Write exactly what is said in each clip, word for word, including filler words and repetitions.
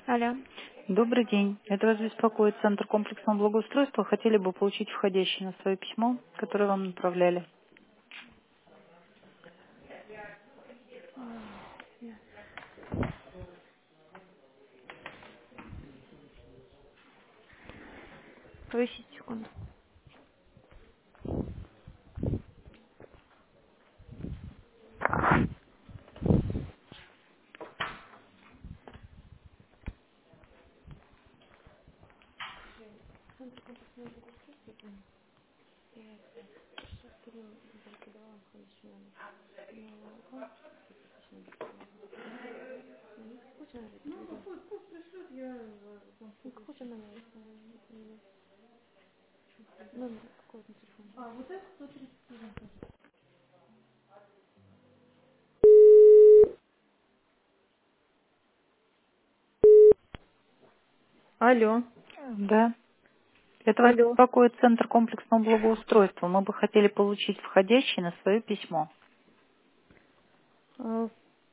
Алло. Добрый день. Это вас беспокоит Центр комплексного благоустройства. Хотели бы получить входящее на свое письмо, которое вам направляли. Повисите секунду. Номер какой на телефоне? Алло. Да. Это вас Алло. беспокоит Центр комплексного благоустройства. Мы бы хотели получить входящее на свое письмо. А,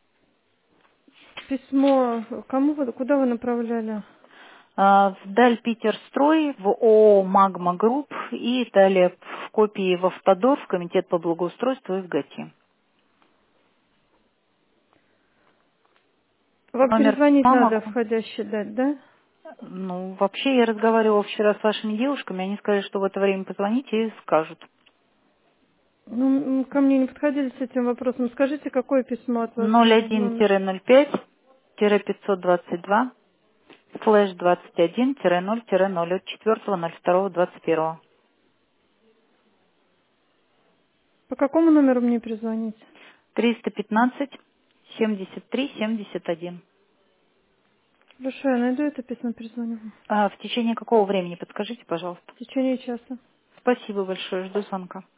Письмо кому вы, куда вы направляли? А, В Даль Питерстрой, в ООО «Магма Групп» и далее в копии в Автодор, в Комитет по благоустройству и в ГАТИ. Вам Номер перезвонить письма надо, могу. входящий дать, да? Ну, вообще, я разговаривала вчера с вашими девушками, они сказали, что в это время позвоните и скажут. Ну, м, ко мне не подходили с этим вопросом. Скажите, какое письмо от вас ноль было? один Номер. ноль пять пятьсот двадцать два слэш двадцать один ноль ноль от четвёртого ноль второго двадцать первого. По какому номеру мне перезвонить? триста пятнадцать семьдесят три семьдесят один. Хорошо, я найду это письмо, перезвоню вам. А в течение какого времени, подскажите, пожалуйста. В течение часа. Спасибо большое, жду звонка.